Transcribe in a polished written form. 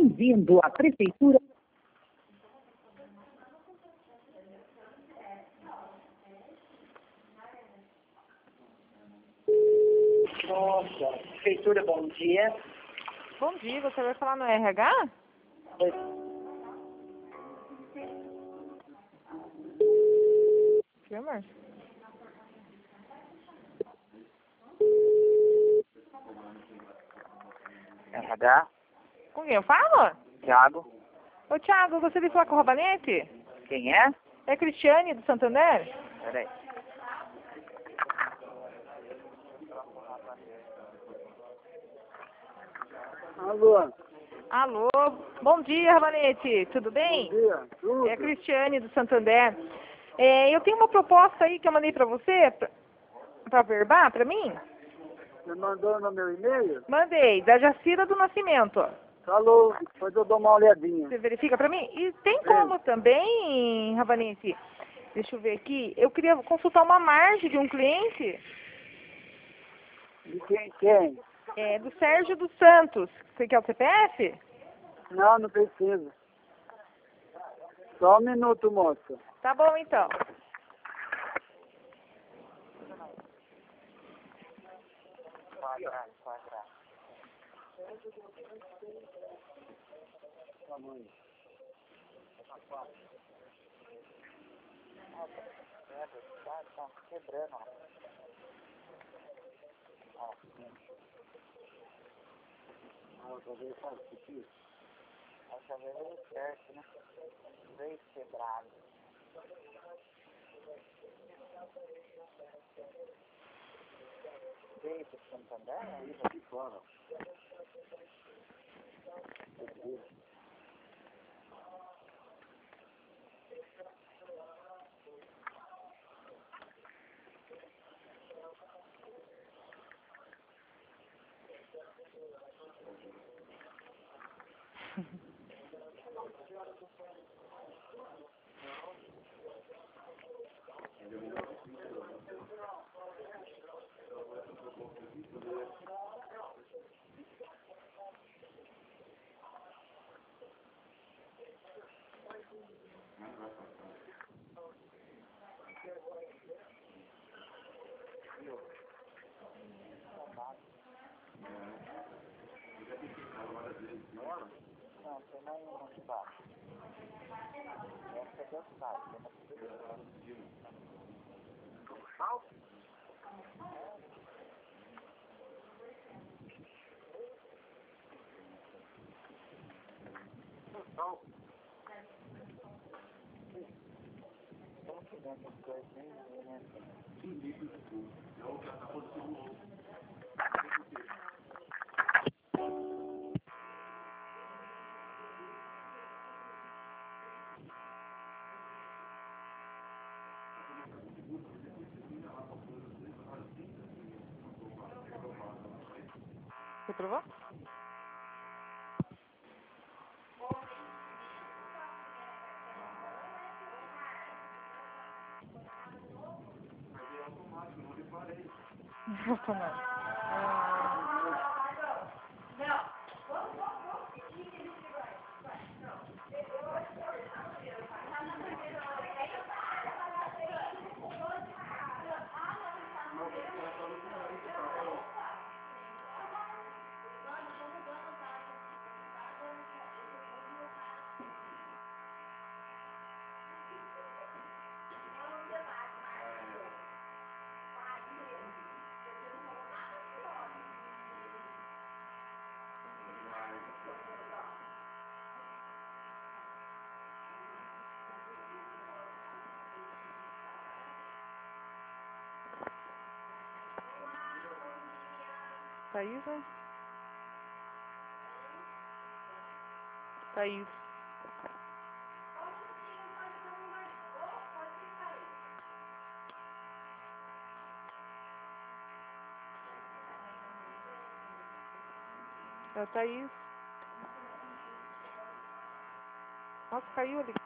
Bem-vindo à Prefeitura. Nossa, Prefeitura, bom dia. Bom dia, você vai falar no RH? Que, amor? RH, Com quem eu falo? Thiago. Ô, Thiago, você veio falar com o Rabanete? Quem é? É a Cristiane, do Santander? Peraí. Alô, Alô, bom dia, Rabanete, tudo bem? bom dia, tudo? É a Cristiane, do Santander. Eu tenho uma proposta aí que eu mandei pra você, pra verbar, pra mim? Você mandou no meu e-mail? Mandei, da Jacira do Nascimento. Falou, depois eu dou uma olhadinha. Você verifica pra mim? E tem como também, Rabanete, deixa eu ver aqui, eu queria consultar uma margem de um cliente, De quem? do Sérgio dos Santos. Você quer o CPF? Não, não precisa. Só um minuto, moça. Tá bom, então. Quadrado. Tá quebrando, ó. Essa vez é certo, né? 3 quebrados. Veio pro Santander, né? Isso aqui fora. Não, você não está. Essa é Deus sabe. Como que vem essas coisas, né? Você provou? Automático. Thaís, né? Thaís. É a Thaís. Nossa, caiu ali.